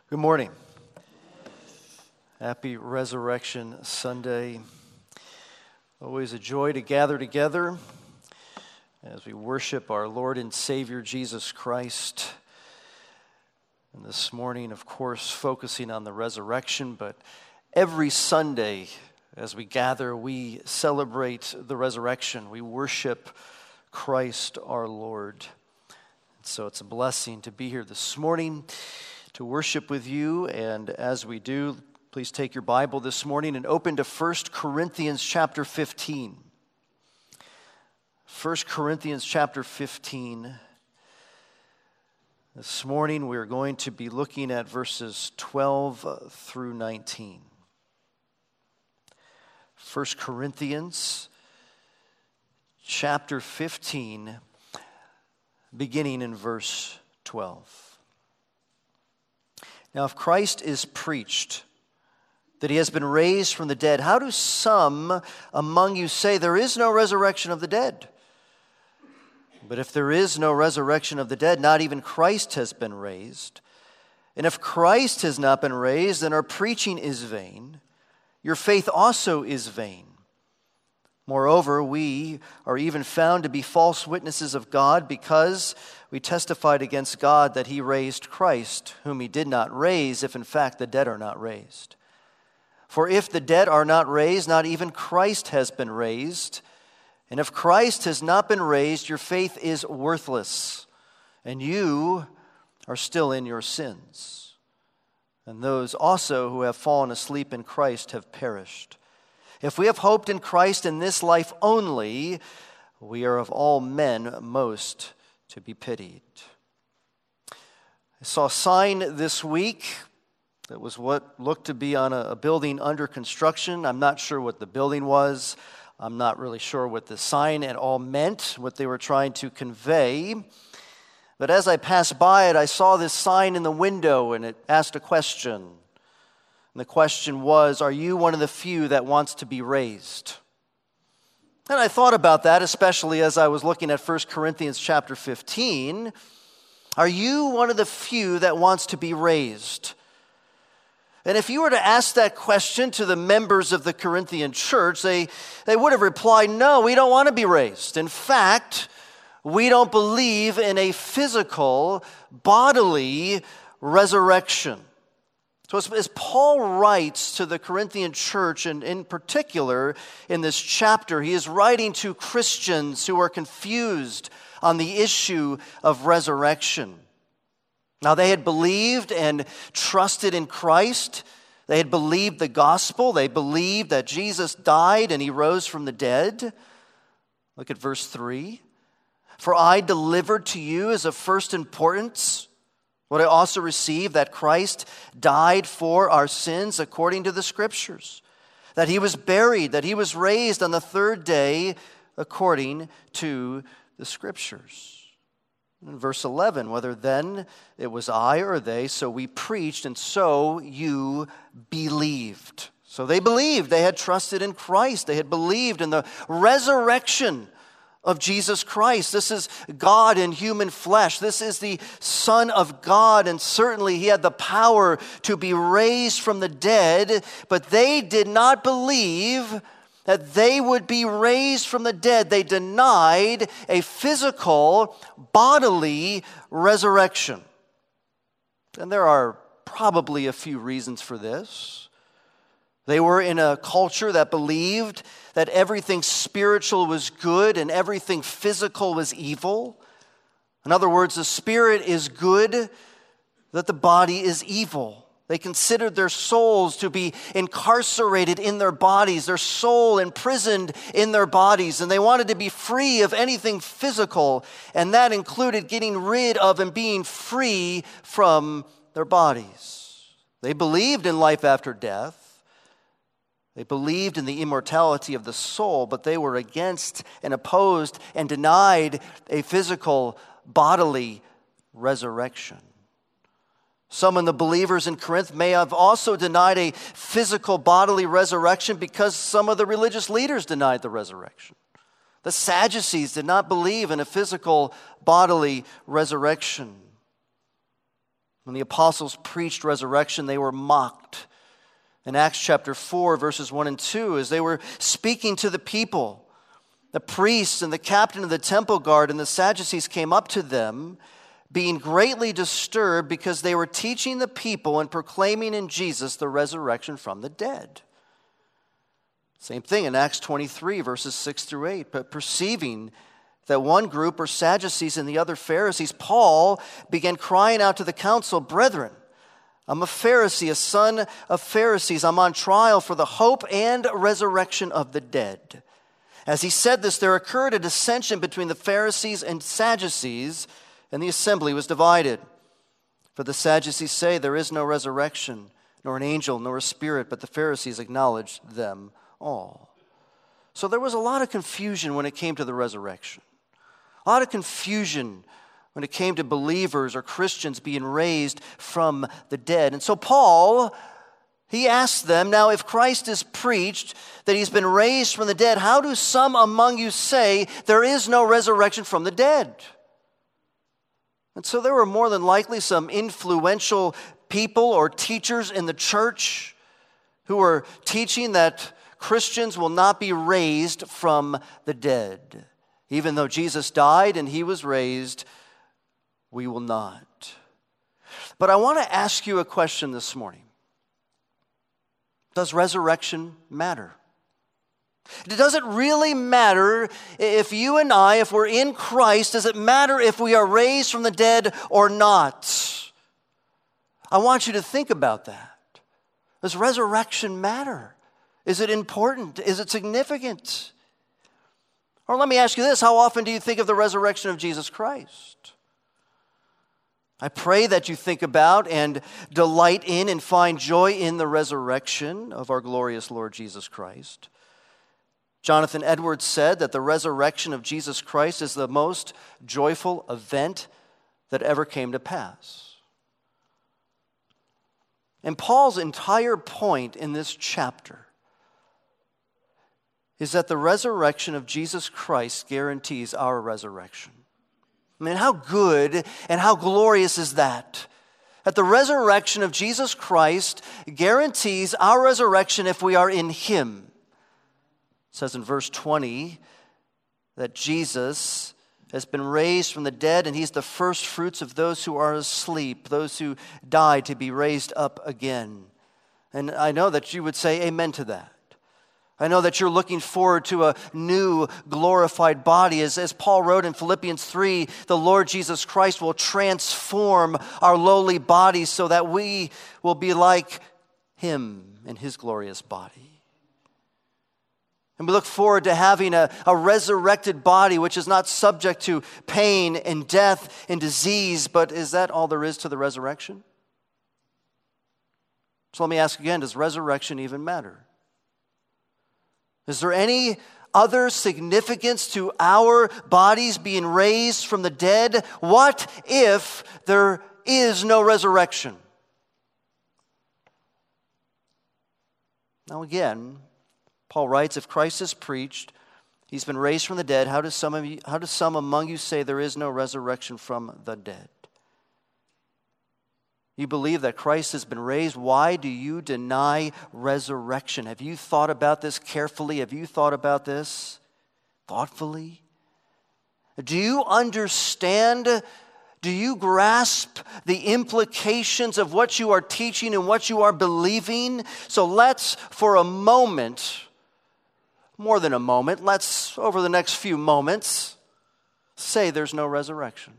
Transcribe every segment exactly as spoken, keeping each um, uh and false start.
Good morning. Happy Resurrection Sunday. Always a joy to gather together as we worship our Lord and Savior Jesus Christ. And this morning, of course, focusing on the resurrection, but every Sunday as we gather, we celebrate the resurrection. We worship Christ our Lord. So it's a blessing to be here this morning to worship with you, and as we do, please take your Bible this morning and open to First Corinthians chapter fifteen. First Corinthians chapter fifteen. This morning we're going to be looking at verses twelve through nineteen. First Corinthians chapter fifteen, beginning in verse twelve. Now, if Christ is preached that he has been raised from the dead, how do some among you say there is no resurrection of the dead? But if there is no resurrection of the dead, not even Christ has been raised. And if Christ has not been raised, then our preaching is vain. Your faith also is vain. Moreover, we are even found to be false witnesses of God because we testified against God that he raised Christ, whom he did not raise, if in fact the dead are not raised. For if the dead are not raised, not even Christ has been raised. And if Christ has not been raised, your faith is worthless, and you are still in your sins. And those also who have fallen asleep in Christ have perished. If we have hoped in Christ in this life only, we are of all men most to be pitied. I saw a sign this week that was what looked to be on a, a building under construction. I'm not sure what the building was. I'm not really sure what the sign at all meant, what they were trying to convey. But as I passed by it, I saw this sign in the window, and it asked a question. And the question was, are you one of the few that wants to be raised? And I thought about that, especially as I was looking at First Corinthians chapter fifteen. Are you one of the few that wants to be raised? And if you were to ask that question to the members of the Corinthian church, they, they would have replied, no, we don't want to be raised. In fact, we don't believe in a physical, bodily resurrection. So as, as Paul writes to the Corinthian church, and in particular in this chapter, he is writing to Christians who are confused on the issue of resurrection. Now, they had believed and trusted in Christ. They had believed the gospel. They believed that Jesus died and he rose from the dead. Look at verse three. For I delivered to you as of first importance what I also received, that Christ died for our sins according to the Scriptures, that he was buried, that he was raised on the third day according to the Scriptures. In verse eleven, whether then it was I or they, so we preached, and so you believed. So they believed. They had trusted in Christ. They had believed in the resurrection of Jesus Christ. This is God in human flesh. This is the Son of God, and certainly he had the power to be raised from the dead, but they did not believe that they would be raised from the dead. They denied a physical, bodily resurrection. And there are probably a few reasons for this. They were in a culture that believed that everything spiritual was good and everything physical was evil. In other words, the spirit is good, that the body is evil. They considered their souls to be incarcerated in their bodies, their soul imprisoned in their bodies, and they wanted to be free of anything physical, and that included getting rid of and being free from their bodies. They believed in life after death. They believed in the immortality of the soul, but they were against and opposed and denied a physical, bodily resurrection. Some of the believers in Corinth may have also denied a physical, bodily resurrection because some of the religious leaders denied the resurrection. The Sadducees did not believe in a physical, bodily resurrection. When the apostles preached resurrection, they were mocked. In Acts chapter four, verses one and two, as they were speaking to the people, the priests and the captain of the temple guard and the Sadducees came up to them, being greatly disturbed because they were teaching the people and proclaiming in Jesus the resurrection from the dead. Same thing in Acts twenty-three, verses six through eight. But perceiving that one group were Sadducees and the other Pharisees, Paul began crying out to the council, "Brethren, I'm a Pharisee, a son of Pharisees. I'm on trial for the hope and resurrection of the dead." As he said this, there occurred a dissension between the Pharisees and Sadducees, and the assembly was divided. For the Sadducees say there is no resurrection, nor an angel, nor a spirit, but the Pharisees acknowledge them all. So there was a lot of confusion when it came to the resurrection. A lot of confusion when it came to believers or Christians being raised from the dead. And so Paul, he asked them, now if Christ is preached that he's been raised from the dead, how do some among you say there is no resurrection from the dead? And so there were more than likely some influential people or teachers in the church who were teaching that Christians will not be raised from the dead. Even though Jesus died and he was raised, we will not. But I want to ask you a question this morning. Does resurrection matter? Does it really matter if you and I, if we're in Christ, does it matter if we are raised from the dead or not? I want you to think about that. Does resurrection matter? Is it important? Is it significant? Or let me ask you this, how often do you think of the resurrection of Jesus Christ? I pray that you think about and delight in and find joy in the resurrection of our glorious Lord Jesus Christ. Jonathan Edwards said that the resurrection of Jesus Christ is the most joyful event that ever came to pass. And Paul's entire point in this chapter is that the resurrection of Jesus Christ guarantees our resurrection. I mean, how good and how glorious is that? That the resurrection of Jesus Christ guarantees our resurrection if we are in Him. It says in verse twenty that Jesus has been raised from the dead and He's the first fruits of those who are asleep, those who died to be raised up again. And I know that you would say amen to that. I know that you're looking forward to a new glorified body. As, as Paul wrote in Philippians three, the Lord Jesus Christ will transform our lowly bodies so that we will be like Him in His glorious body. And we look forward to having a, a resurrected body which is not subject to pain and death and disease. But is that all there is to the resurrection? So let me ask again, does resurrection even matter? Is there any other significance to our bodies being raised from the dead? What if there is no resurrection? Now again, Paul writes, if Christ is preached, He's been raised from the dead, how do some of you, how do some among you say there is no resurrection from the dead? You believe that Christ has been raised. Why do you deny resurrection? Have you thought about this carefully? Have you thought about this thoughtfully? Do you understand? Do you grasp the implications of what you are teaching and what you are believing? So let's, for a moment, more than a moment, let's, over the next few moments, say there's no resurrection.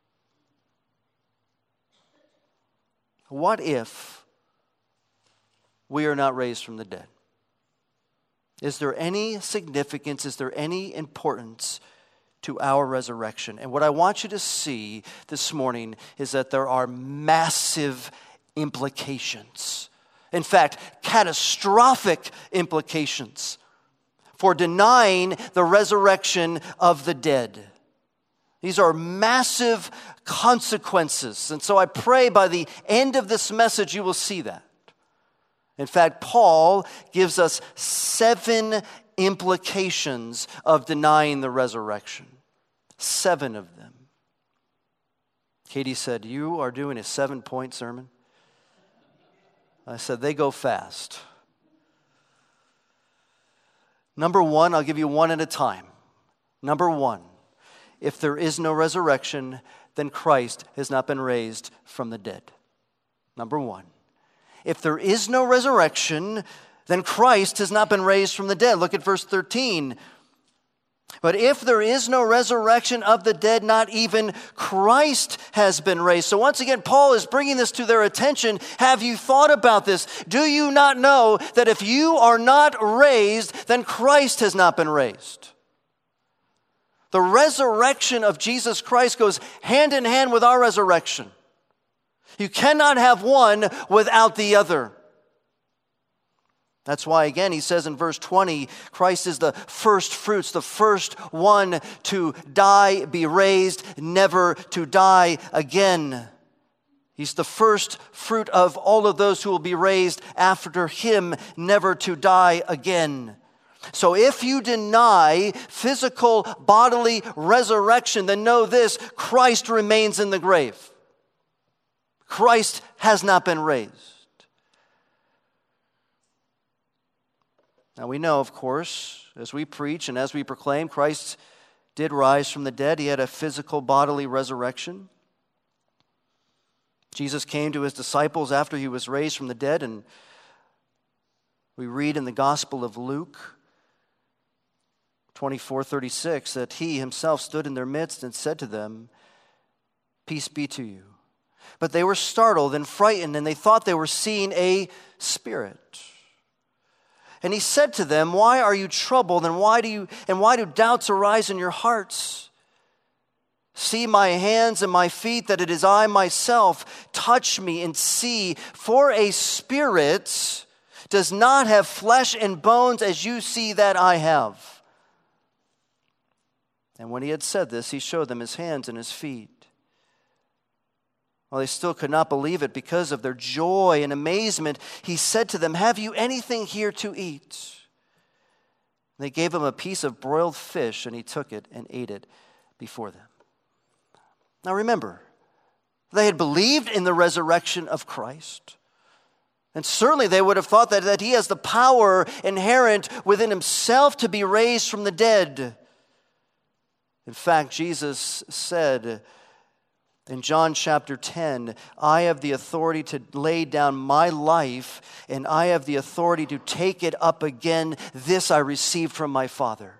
What if we are not raised from the dead? Is there any significance, is there any importance to our resurrection? And what I want you to see this morning is that there are massive implications. In fact, catastrophic implications for denying the resurrection of the dead. These are massive consequences. And so I pray by the end of this message you will see that. In fact, Paul gives us seven implications of denying the resurrection. Seven of them. Katie said, "You are doing a seven-point sermon?" I said, "They go fast." Number one, I'll give you one at a time. Number one, if there is no resurrection, then Christ has not been raised from the dead. Number one, if there is no resurrection, then Christ has not been raised from the dead. Look at verse thirteen. But if there is no resurrection of the dead, not even Christ has been raised. So once again, Paul is bringing this to their attention. Have you thought about this? Do you not know that if you are not raised, then Christ has not been raised? The resurrection of Jesus Christ goes hand in hand with our resurrection. You cannot have one without the other. That's why, again, he says in verse twenty, Christ is the first fruits, the first one to die, be raised, never to die again. He's the first fruit of all of those who will be raised after him, never to die again. So if you deny physical bodily resurrection, then know this: Christ remains in the grave. Christ has not been raised. Now we know, of course, as we preach and as we proclaim, Christ did rise from the dead. He had a physical bodily resurrection. Jesus came to his disciples after he was raised from the dead, and we read in the Gospel of Luke twenty-four thirty-six that he himself stood in their midst and said to them, "Peace be to you." But they were startled and frightened, and they thought they were seeing a spirit. And he said to them, "Why are you troubled, and why do you and why do doubts arise in your hearts? See my hands and my feet, that it is I myself. Touch me and see, for a spirit does not have flesh and bones as you see that I have." And when he had said this, he showed them his hands and his feet. While they still could not believe it because of their joy and amazement, he said to them, "Have you anything here to eat?" They gave him a piece of broiled fish, and he took it and ate it before them. Now remember, they had believed in the resurrection of Christ. And certainly they would have thought that, that he has the power inherent within himself to be raised from the dead. In fact, Jesus said in John chapter ten, "I have the authority to lay down my life, and I have the authority to take it up again. This I received from my Father."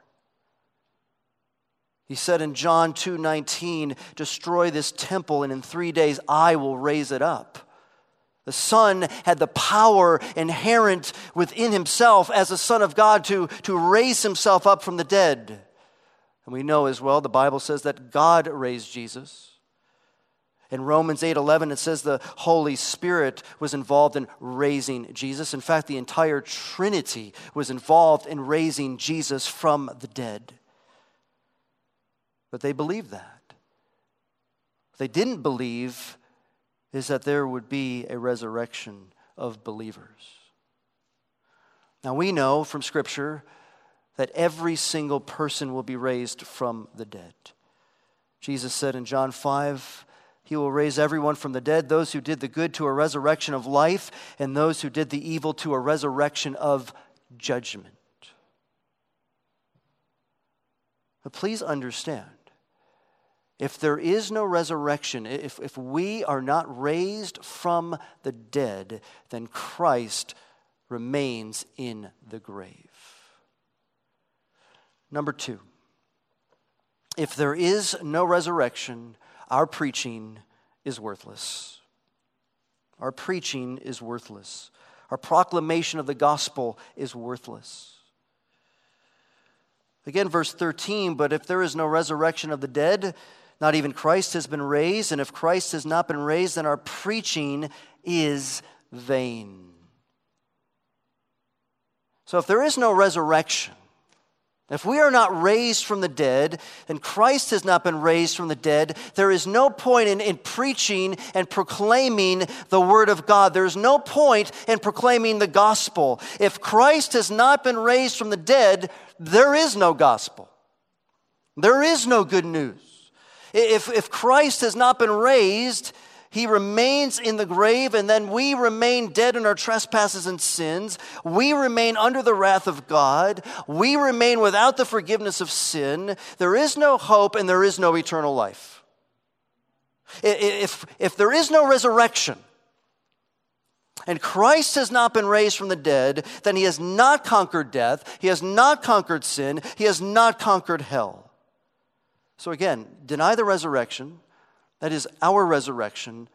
He said in John two nineteen, "Destroy this temple, and in three days I will raise it up." The Son had the power inherent within himself as a Son of God to, to raise himself up from the dead. And we know as well, the Bible says that God raised Jesus. In Romans eight eleven, it says the Holy Spirit was involved in raising Jesus. In fact, the entire Trinity was involved in raising Jesus from the dead. But they believed that. What they didn't believe is that there would be a resurrection of believers. Now we know from Scripture that every single person will be raised from the dead. Jesus said in John five, "He will raise everyone from the dead, those who did the good to a resurrection of life, and those who did the evil to a resurrection of judgment." But please understand, if there is no resurrection, if, if we are not raised from the dead, then Christ remains in the grave. Number two, if there is no resurrection, our preaching is worthless. Our preaching is worthless. Our proclamation of the gospel is worthless. Again, verse thirteen, "But if there is no resurrection of the dead, not even Christ has been raised. And if Christ has not been raised, then our preaching is vain." So if there is no resurrection, if we are not raised from the dead, and Christ has not been raised from the dead, there is no point in, in preaching and proclaiming the Word of God. There is no point in proclaiming the gospel. If Christ has not been raised from the dead, there is no gospel. There is no good news. If, if Christ has not been raised, he remains in the grave, and then we remain dead in our trespasses and sins. We remain under the wrath of God. We remain without the forgiveness of sin. There is no hope, and there is no eternal life. If, if there is no resurrection, and Christ has not been raised from the dead, then he has not conquered death. He has not conquered sin. He has not conquered hell. So again, deny the resurrection, that is our resurrection,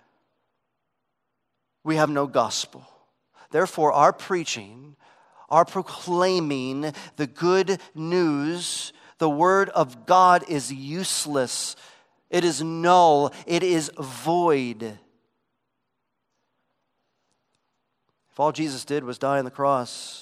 we have no gospel. Therefore, our preaching, our proclaiming the good news, the word of God is useless. It is null. It is void. If all Jesus did was die on the cross,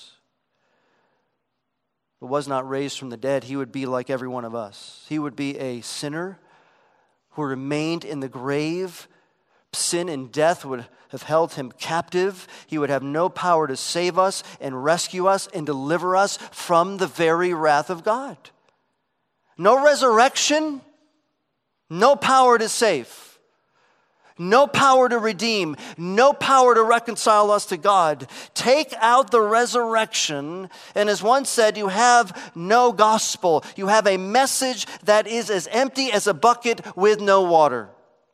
but was not raised from the dead, he would be like every one of us. He would be a sinner who remained in the grave. Sin and death would have held him captive. He would have no power to save us and rescue us and deliver us from the very wrath of God. No resurrection, no power to save. No power to redeem, no power to reconcile us to God. Take out the resurrection, and as one said, you have no gospel. You have a message that is as empty as a bucket with no water.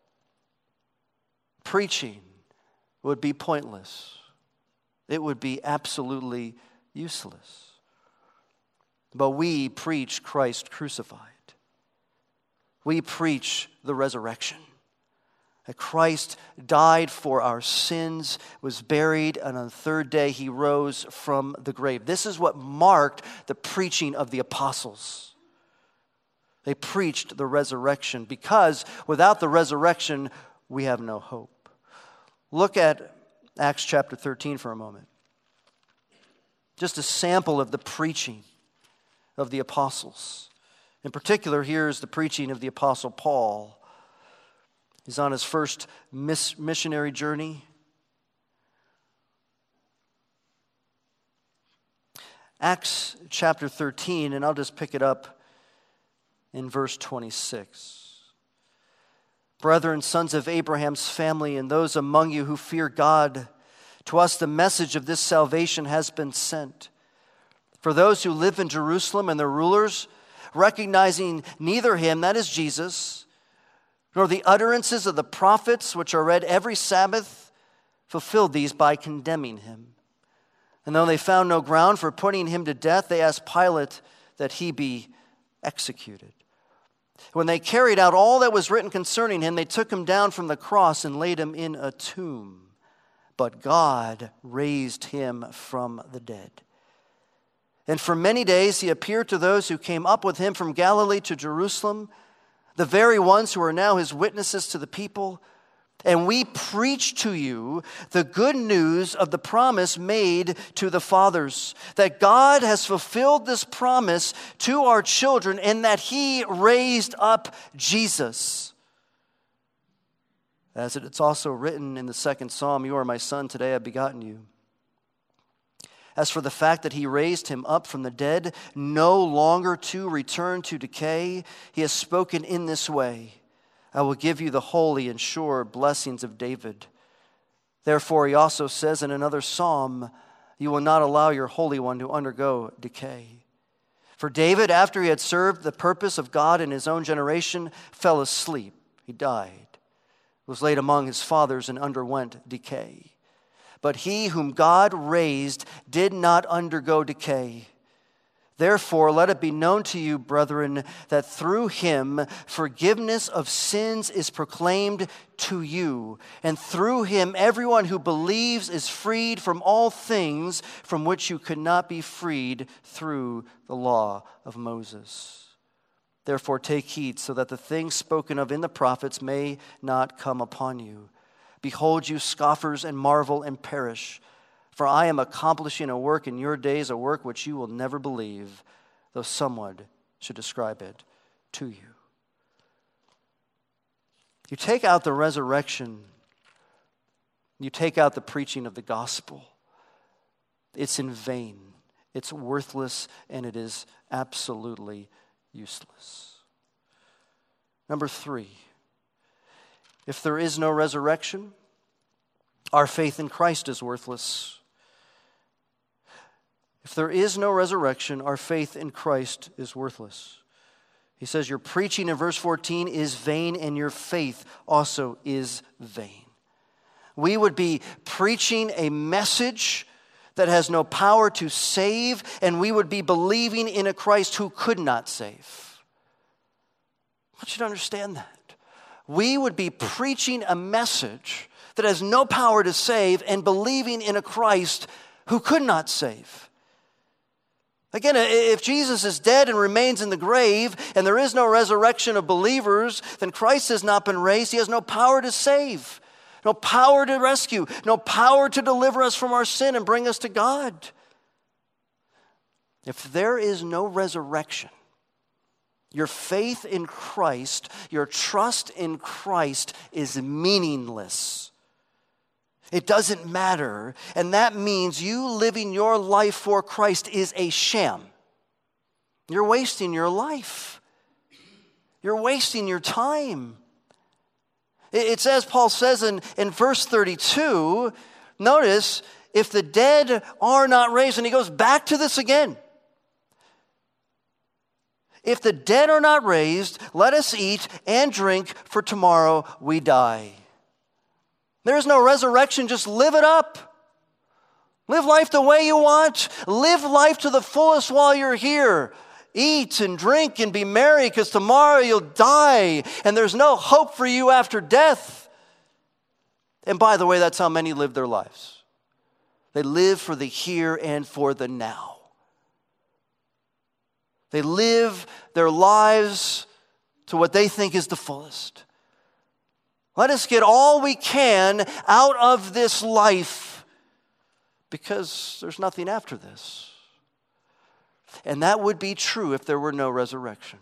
Preaching would be pointless. It would be absolutely useless. But we preach Christ crucified. We preach the resurrection. That Christ died for our sins, was buried, and on the third day he rose from the grave. This is what marked the preaching of the apostles. They preached the resurrection because without the resurrection, we have no hope. Look at Acts chapter thirteen for a moment. Just a sample of the preaching of the apostles. In particular, here's the preaching of the apostle Paul. He's on his first miss missionary journey. Acts chapter thirteen, and I'll just pick it up in verse twenty-six. Brethren, sons of Abraham's family, and those among you who fear God, to us the message of this salvation has been sent. For those who live in Jerusalem and their rulers, recognizing neither him, that is Jesus, nor the utterances of the prophets, which are read every Sabbath, fulfilled these by condemning him. And though they found no ground for putting him to death, they asked Pilate that he be executed. When they carried out all that was written concerning him, they took him down from the cross and laid him in a tomb. But God raised him from the dead. And for many days he appeared to those who came up with him from Galilee to Jerusalem, the very ones who are now his witnesses to the people. And we preach to you the good news of the promise made to the fathers, that God has fulfilled this promise to our children and that he raised up Jesus. As it's also written in the second psalm, you are my son, today I have begotten you. As for the fact that he raised him up from the dead, no longer to return to decay, he has spoken in this way, I will give you the holy and sure blessings of David. Therefore, he also says in another psalm, you will not allow your Holy One to undergo decay. For David, after he had served the purpose of God in his own generation, fell asleep. He died, was laid among his fathers, and underwent decay. But he whom God raised did not undergo decay. Therefore, let it be known to you, brethren, that through him forgiveness of sins is proclaimed to you. And through him everyone who believes is freed from all things from which you could not be freed through the law of Moses. Therefore, take heed so that the things spoken of in the prophets may not come upon you. Behold, you scoffers, and marvel and perish. For I am accomplishing a work in your days, a work which you will never believe, though someone should describe it to you. You take out the resurrection, you take out the preaching of the gospel. It's in vain, it's worthless, and it is absolutely useless. Number three, if there is no resurrection, our faith in Christ is worthless. If there is no resurrection, our faith in Christ is worthless. He says your preaching in verse fourteen is vain and your faith also is vain. We would be preaching a message that has no power to save, and we would be believing in a Christ who could not save. I want you to understand that. We would be preaching a message that has no power to save and believing in a Christ who could not save. Again, if Jesus is dead and remains in the grave and there is no resurrection of believers, then Christ has not been raised. He has no power to save, no power to rescue, no power to deliver us from our sin and bring us to God. If there is no resurrection, your faith in Christ, your trust in Christ is meaningless. It doesn't matter, and that means you living your life for Christ is a sham. You're wasting your life. You're wasting your time. It says, Paul says in, in verse thirty-two, notice, if the dead are not raised, and he goes back to this again. If the dead are not raised, let us eat and drink, for tomorrow we die. There is no resurrection, just live it up. Live life the way you want. Live life to the fullest while you're here. Eat and drink and be merry, because tomorrow you'll die, and there's no hope for you after death. And by the way, that's how many live their lives. They live for the here and for the now. They live their lives to what they think is the fullest. Let us get all we can out of this life, because there's nothing after this. And that would be true if there were no resurrection.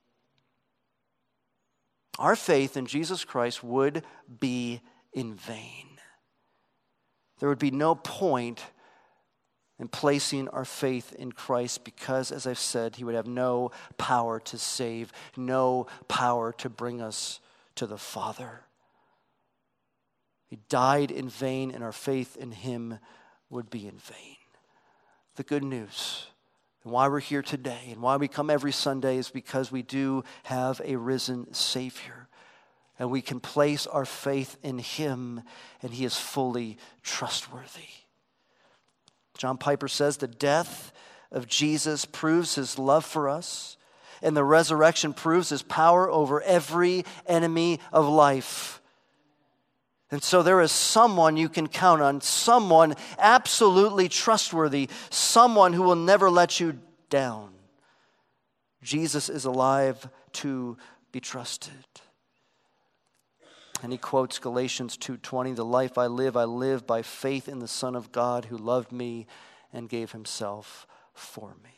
Our faith in Jesus Christ would be in vain. There would be no point in placing our faith in Christ, because, as I've said, he would have no power to save, no power to bring us to the Father. He died in vain, and our faith in him would be in vain. The good news, and why we're here today, and why we come every Sunday, is because we do have a risen Savior. And we can place our faith in him, and he is fully trustworthy. John Piper says the death of Jesus proves his love for us, and the resurrection proves his power over every enemy of life. And so there is someone you can count on, someone absolutely trustworthy, someone who will never let you down. Jesus is alive to be trusted. And he quotes Galatians two twenty, the life I live, I live by faith in the Son of God who loved me and gave himself for me.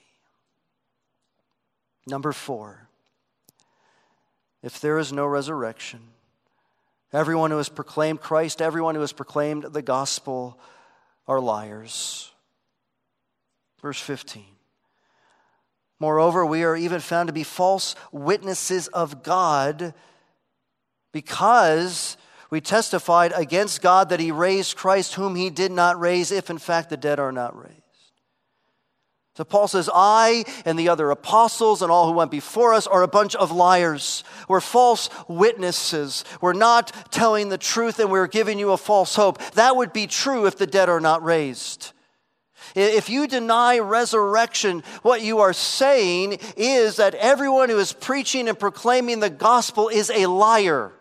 Number four, if there is no resurrection, everyone who has proclaimed Christ, everyone who has proclaimed the gospel are liars. Verse fifteen. Moreover, we are even found to be false witnesses of God, because we testified against God that he raised Christ, whom he did not raise, if in fact the dead are not raised. So Paul says, I and the other apostles and all who went before us are a bunch of liars. We're false witnesses. We're not telling the truth, and we're giving you a false hope. That would be true if the dead are not raised. If you deny resurrection, what you are saying is that everyone who is preaching and proclaiming the gospel is a liar.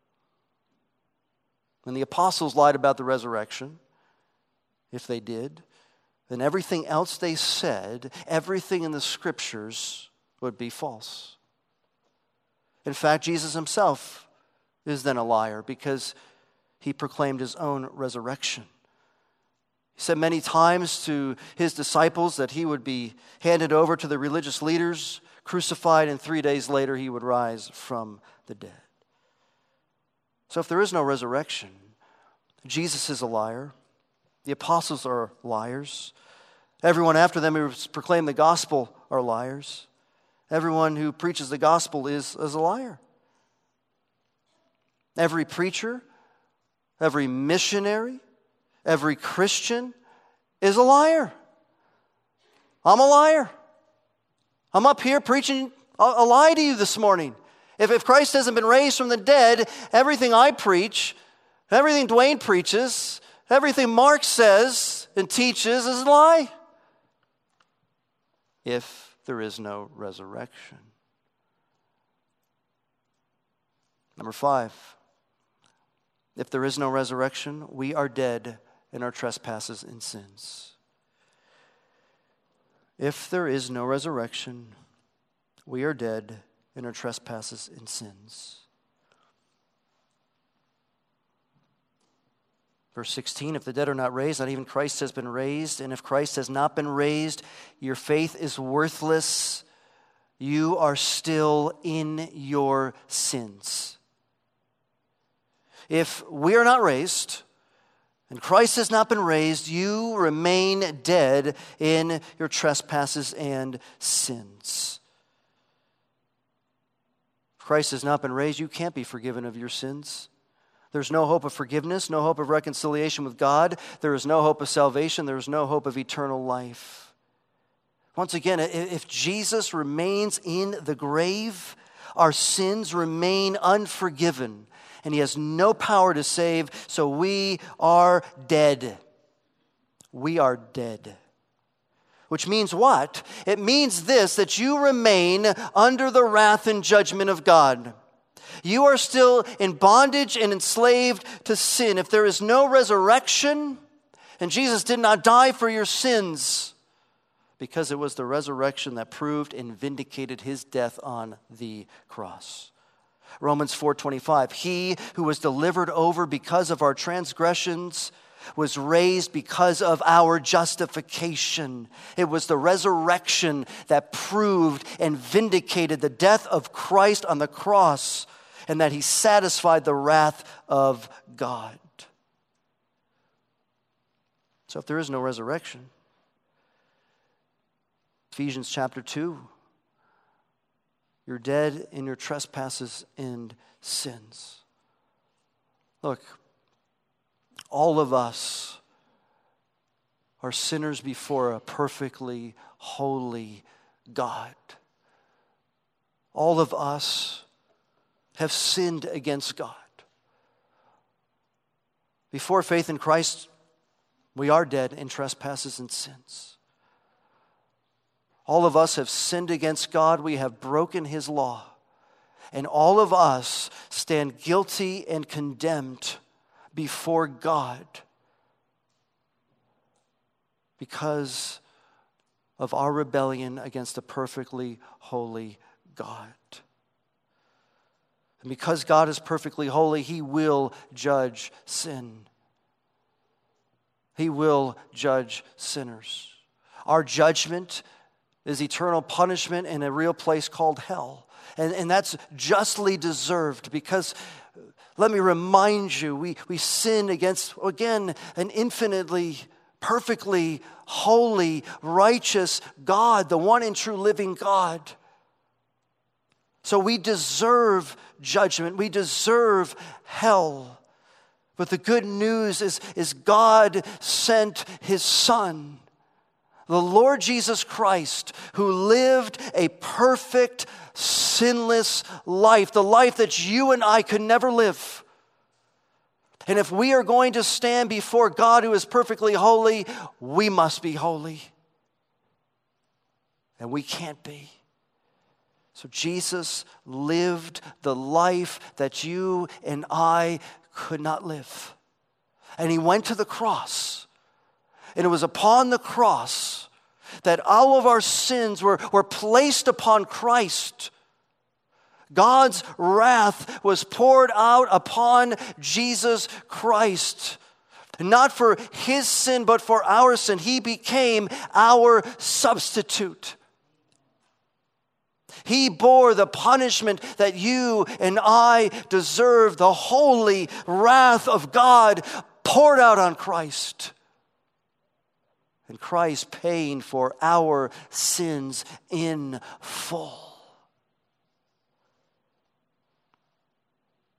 When the apostles lied about the resurrection, if they did, then everything else they said, everything in the scriptures would be false. In fact, Jesus himself is then a liar, because he proclaimed his own resurrection. He said many times to his disciples that he would be handed over to the religious leaders, crucified, and three days later he would rise from the dead. So if there is no resurrection, Jesus is a liar. The apostles are liars. Everyone after them who proclaim the gospel are liars. Everyone who preaches the gospel is, is a liar. Every preacher, every missionary, every Christian is a liar. I'm a liar. I'm up here preaching a, a lie to you this morning. If, if Christ hasn't been raised from the dead, everything I preach, everything Dwayne preaches, everything Mark says and teaches is a lie. If there is no resurrection. Number five, if there is no resurrection, we are dead in our trespasses and sins. If there is no resurrection, we are dead in our trespasses and sins. Verse sixteen, if the dead are not raised, not even Christ has been raised. And if Christ has not been raised, your faith is worthless. You are still in your sins. If we are not raised, and Christ has not been raised, you remain dead in your trespasses and sins. If Christ has not been raised, you can't be forgiven of your sins. There's no hope of forgiveness, no hope of reconciliation with God. There is no hope of salvation. There is no hope of eternal life. Once again, if Jesus remains in the grave, our sins remain unforgiven. And he has no power to save, so we are dead. We are dead. Which means what? It means this, that you remain under the wrath and judgment of God. You are still in bondage and enslaved to sin. If there is no resurrection, and Jesus did not die for your sins, because it was the resurrection that proved and vindicated his death on the cross. Romans four twenty-five, he who was delivered over because of our transgressions was raised because of our justification. It was the resurrection that proved and vindicated the death of Christ on the cross, and that he satisfied the wrath of God. So if there is no resurrection, Ephesians chapter two, you're dead in your trespasses and sins. Look, all of us are sinners before a perfectly holy God. All of us have sinned against God. Before faith in Christ, we are dead in trespasses and sins. All of us have sinned against God. We have broken his law. And all of us stand guilty and condemned before God because of our rebellion against a perfectly holy God. And because God is perfectly holy, he will judge sin. He will judge sinners. Our judgment is eternal punishment in a real place called hell. And, and that's justly deserved because, let me remind you, we, we sin against, again, an infinitely, perfectly holy, righteous God, the one and true living God. So we deserve judgment. We deserve hell. But the good news is, is God sent his Son, the Lord Jesus Christ, who lived a perfect, sinless life, the life that you and I could never live. And if we are going to stand before God who is perfectly holy, we must be holy. And we can't be. So Jesus lived the life that you and I could not live. And he went to the cross. And it was upon the cross that all of our sins were, were placed upon Christ. God's wrath was poured out upon Jesus Christ. Not for his sin, but for our sin. He became our substitute. He bore the punishment that you and I deserve, the holy wrath of God poured out on Christ. And Christ paying for our sins in full.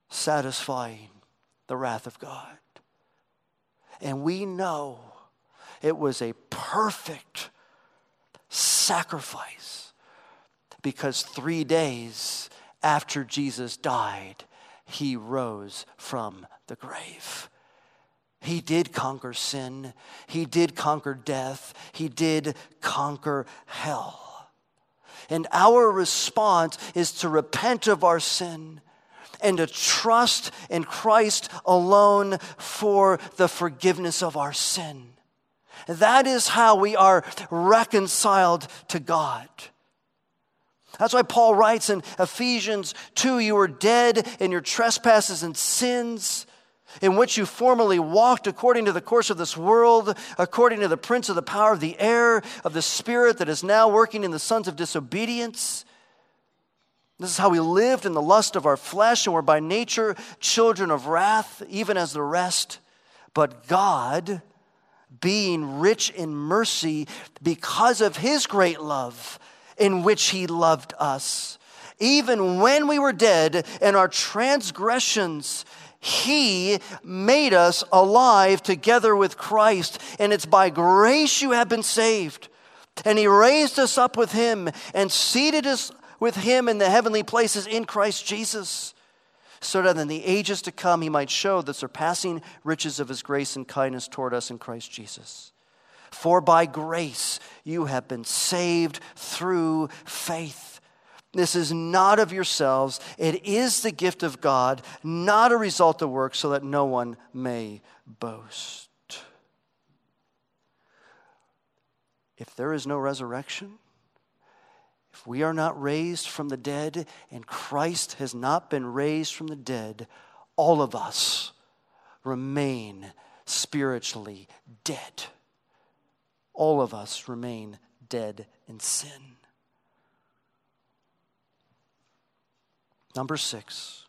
satisfying the wrath of God. And we know it was a perfect sacrifice because three days after Jesus died, he rose from the grave. He did conquer sin. He did conquer death. He did conquer hell. And our response is to repent of our sin and to trust in Christ alone for the forgiveness of our sin. That is how we are reconciled to God. That's why Paul writes in Ephesians two, you were dead in your trespasses and sins, in which you formerly walked according to the course of this world, according to the prince of the power of the air, of the spirit that is now working in the sons of disobedience. This is how we lived in the lust of our flesh, and were by nature children of wrath, even as the rest. But God, being rich in mercy because of his great love in which he loved us, even when we were dead in our transgressions, he made us alive together with Christ. And it's by grace you have been saved. And he raised us up with him and seated us with him in the heavenly places in Christ Jesus, so that in the ages to come he might show the surpassing riches of his grace and kindness toward us in Christ Jesus. For by grace you have been saved through faith. This is not of yourselves. It is the gift of God, not a result of works, so that no one may boast. If there is no resurrection, if we are not raised from the dead, and Christ has not been raised from the dead, all of us remain spiritually dead. All of us remain dead in sin. Number six,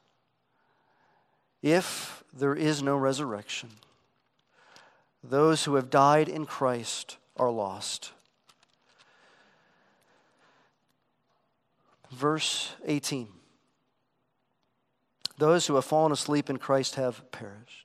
if there is no resurrection, those who have died in Christ are lost. Verse eighteen. Those who have fallen asleep in Christ have perished.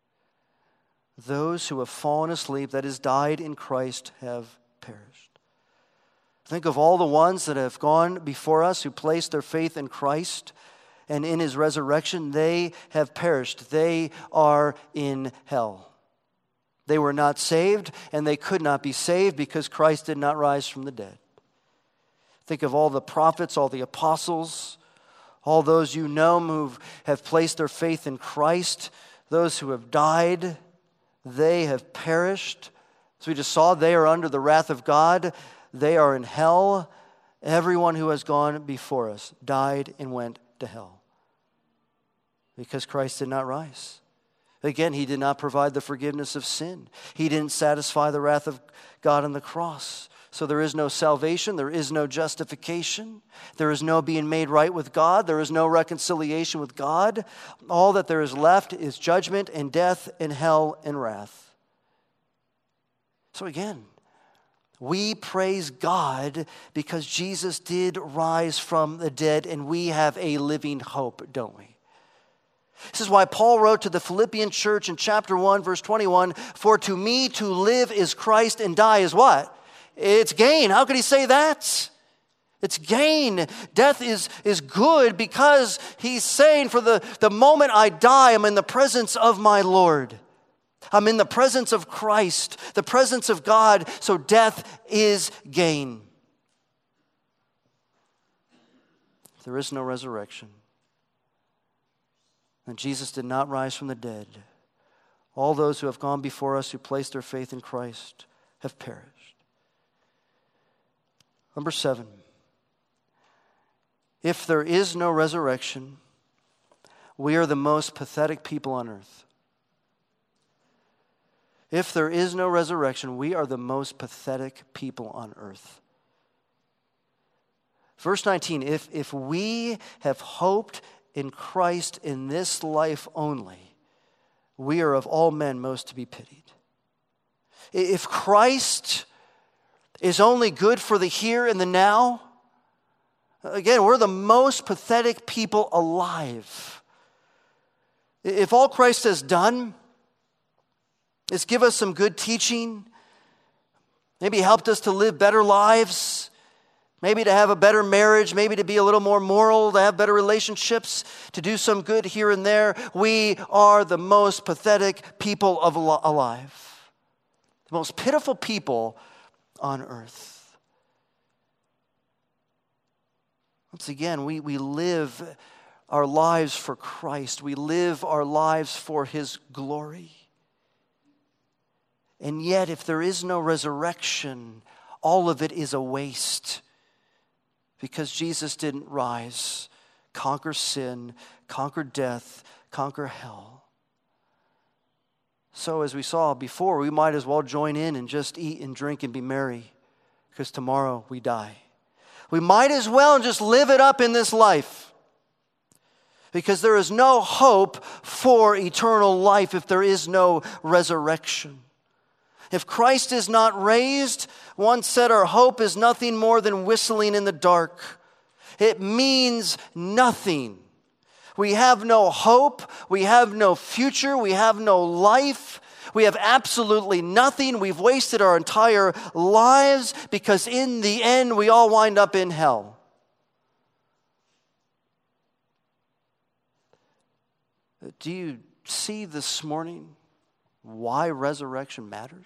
Those who have fallen asleep, that is, died in Christ, have perished. Think of all the ones that have gone before us who placed their faith in Christ and in his resurrection. They have perished. They are in hell. They were not saved, and they could not be saved because Christ did not rise from the dead. Think of all the prophets, all the apostles, all those you know who have placed their faith in Christ, those who have died, they have perished. As we just saw, they are under the wrath of God. They are in hell. Everyone who has gone before us died and went to hell because Christ did not rise. Again, he did not provide the forgiveness of sin. He didn't satisfy the wrath of God on the cross. So there is no salvation, there is no justification, there is no being made right with God, there is no reconciliation with God. All that there is left is judgment and death and hell and wrath. So again, we praise God because Jesus did rise from the dead, and we have a living hope, don't we? This is why Paul wrote to the Philippian church in chapter one, verse twenty-one, "For to me to live is Christ, and die is" what? It's gain. How could he say that? It's gain. Death is, is good because he's saying, for the, the moment I die, I'm in the presence of my Lord. I'm in the presence of Christ, the presence of God, so death is gain. There is no resurrection. And Jesus did not rise from the dead. All those who have gone before us, who placed their faith in Christ, have perished. Number seven, if there is no resurrection, we are the most pathetic people on earth. If there is no resurrection, we are the most pathetic people on earth. Verse nineteen, if, if we have hoped in Christ in this life only, we are of all men most to be pitied. If Christ is only good for the here and the now, again, we're the most pathetic people alive. If all Christ has done is give us some good teaching, maybe helped us to live better lives, maybe to have a better marriage, maybe to be a little more moral, to have better relationships, to do some good here and there, we are the most pathetic people of alive. The most pitiful people on earth. Once again, we, we live our lives for Christ. We live our lives for His glory. And yet, if there is no resurrection, all of it is a waste. Because Jesus didn't rise, conquer sin, conquer death, conquer hell. So as we saw before, we might as well join in and just eat and drink and be merry, because tomorrow we die. We might as well just live it up in this life, because there is no hope for eternal life if there is no resurrection. If Christ is not raised, one said our hope is nothing more than whistling in the dark. It means nothing. We have no hope. We have no future. We have no life. We have absolutely nothing. We've wasted our entire lives because in the end we all wind up in hell. Do you see this morning why resurrection matters?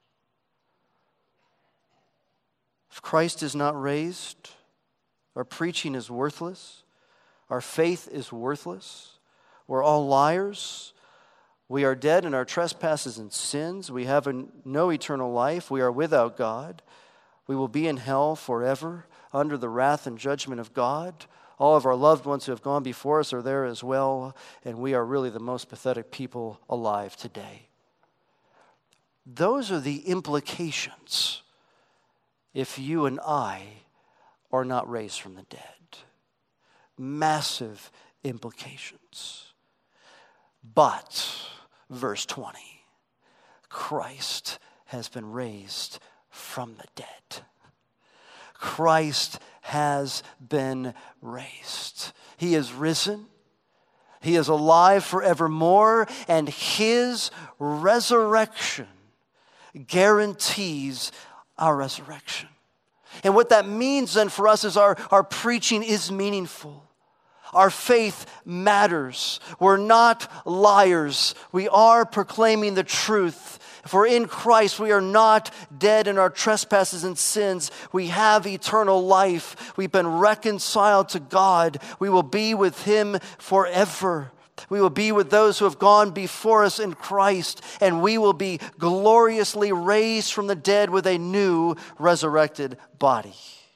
If Christ is not raised, our preaching is worthless, our faith is worthless, we're all liars, we are dead in our trespasses and sins, we have no eternal life, we are without God, we will be in hell forever under the wrath and judgment of God. All of our loved ones who have gone before us are there as well, and we are really the most pathetic people alive today. Those are the implications if you and I are not raised from the dead. Massive implications. But, verse twenty, Christ has been raised from the dead. Christ has been raised. He is risen. He is alive forevermore, and His resurrection guarantees our resurrection. And what that means then for us is our, our preaching is meaningful. Our faith matters. We're not liars. We are proclaiming the truth. For in Christ we are not dead in our trespasses and sins. We have eternal life. We've been reconciled to God. We will be with Him forever. We will be with those who have gone before us in Christ, and we will be gloriously raised from the dead with a new resurrected body.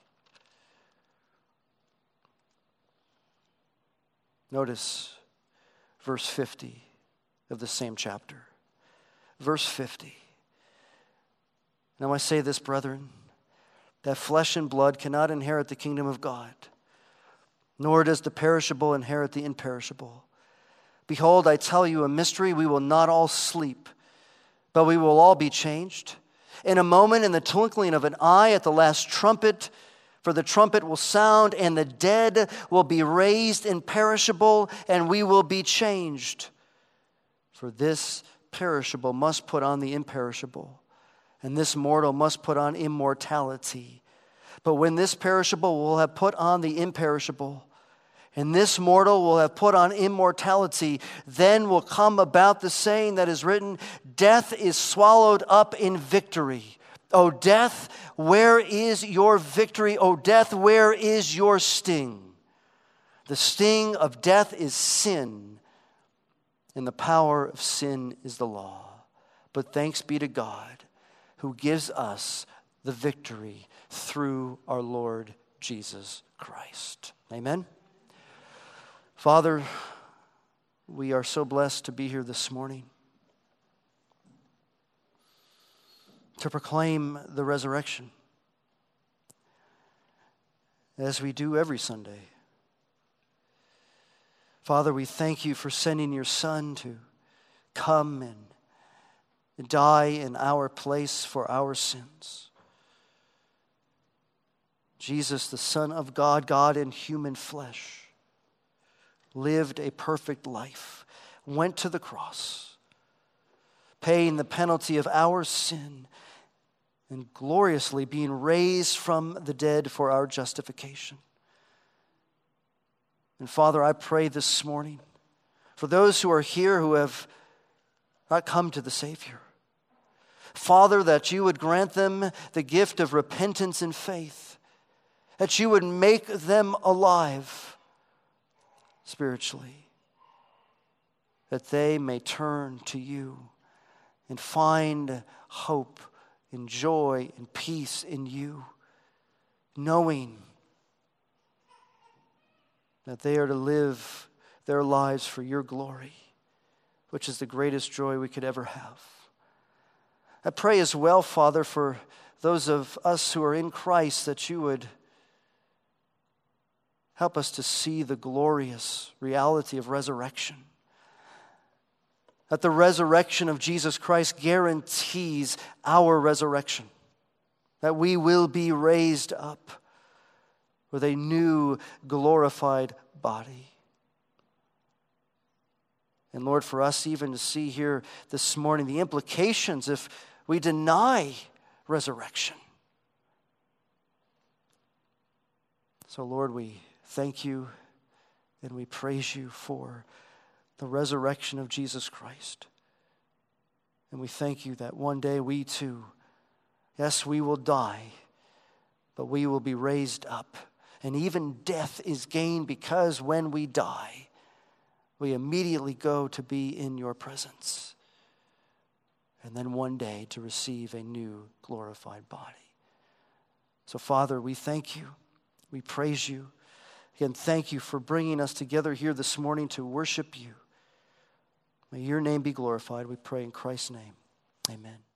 Notice verse fifty of the same chapter. Verse fifty. Now I say this, brethren, that flesh and blood cannot inherit the kingdom of God, nor does the perishable inherit the imperishable. Behold, I tell you a mystery, we will not all sleep, but we will all be changed. In a moment, in the twinkling of an eye, at the last trumpet, for the trumpet will sound, and the dead will be raised imperishable, and we will be changed. For this perishable must put on the imperishable, and this mortal must put on immortality. But when this perishable will have put on the imperishable, and this mortal will have put on immortality, then will come about the saying that is written, death is swallowed up in victory. O death, where is your victory? O death, where is your sting? The sting of death is sin, and the power of sin is the law. But thanks be to God, who gives us the victory through our Lord Jesus Christ. Amen. Father, we are so blessed to be here this morning to proclaim the resurrection, as we do every Sunday. Father, we thank you for sending your Son to come and die in our place for our sins. Jesus, the Son of God, God in human flesh, lived a perfect life, went to the cross, paying the penalty of our sin and gloriously being raised from the dead for our justification. And Father, I pray this morning for those who are here who have not come to the Savior. Father, that you would grant them the gift of repentance and faith, that you would make them alive spiritually, that they may turn to you and find hope and joy and peace in you, knowing that they are to live their lives for your glory, which is the greatest joy we could ever have. I pray as well, Father, for those of us who are in Christ, that you would help us to see the glorious reality of resurrection. That the resurrection of Jesus Christ guarantees our resurrection. That we will be raised up with a new glorified body. And Lord, for us even to see here this morning the implications if we deny resurrection. So Lord, we thank you and we praise you for the resurrection of Jesus Christ. And we thank you that one day we too, yes, we will die, but we will be raised up. And even death is gain, because when we die, we immediately go to be in your presence. And then one day to receive a new glorified body. So Father, we thank you. We praise you. Again, thank you for bringing us together here this morning to worship you. May your name be glorified, we pray in Christ's name. Amen.